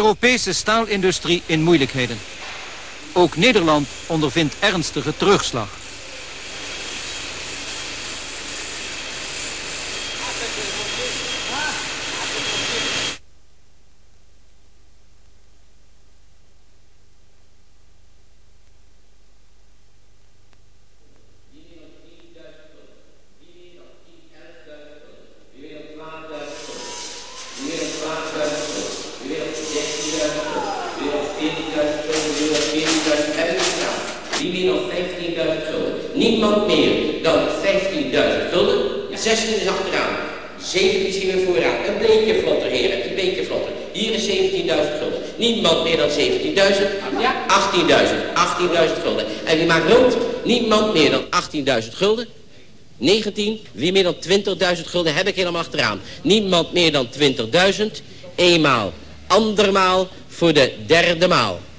Europese staalindustrie in moeilijkheden. Ook Nederland ondervindt ernstige terugslag. Niemand meer dan 15.000 gulden. 16 is achteraan. 17 zien we vooraan. Een beetje vlotter, heren. Een beetje vlotter. Hier is 17.000 gulden. Niemand meer dan 17.000. 18.000 gulden. En wie maakt rond? Niemand meer dan 18.000 gulden. 19. Wie meer dan 20.000 gulden heb ik helemaal achteraan. Niemand meer dan 20.000. Eenmaal. Andermaal voor de derde maal.